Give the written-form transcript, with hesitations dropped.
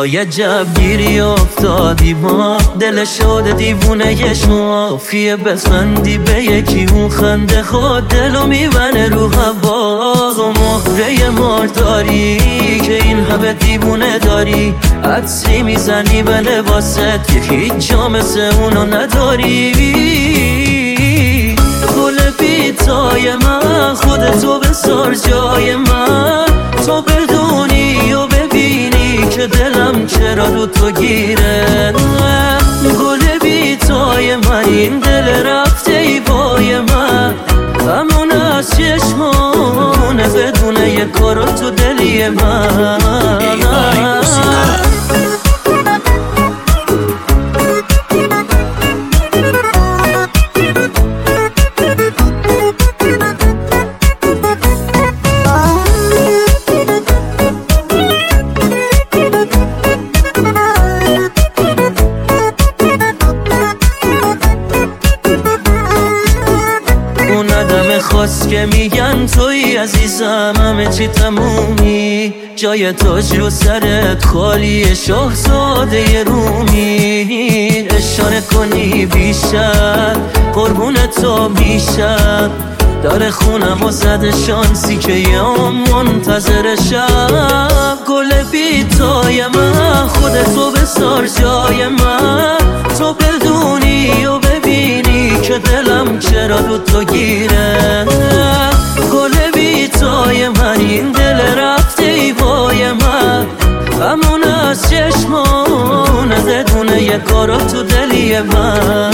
با یه جبگیری افتادی ما، دل شده دیوونه شافیه بسندی به یکی اون خنده خود دلو میبنه رو هوا. تو مهره مار داری که این همه دیوونه داری، عطسی میزنی به لباست که هیچ جا مثل اونو نداری. گل بیتای من خودتو بسار جای من، تو بدونی و ببینی که دلم چرا رو تو گیره. گل بیتای من این دل رفته ای بای من، همون از چشمونه بدونه یه کارو تو دلی من. خواست که میگن توی عزیزم همه چی تمومی، جای تاج رو سرت خالی شاهزاده رومی. اشاره کنی بیشتر قربون تو میشم، داره خونم و زده شانسی که یام منتظرشم. گل بیتای من خودتو بسار جای من، تو بدونی و ببینی که دلم چرا رو تو گیره. گل بیتای من این دل رفته ای بای من، همون از چشمونه بدونه یه کارا تو دلی من.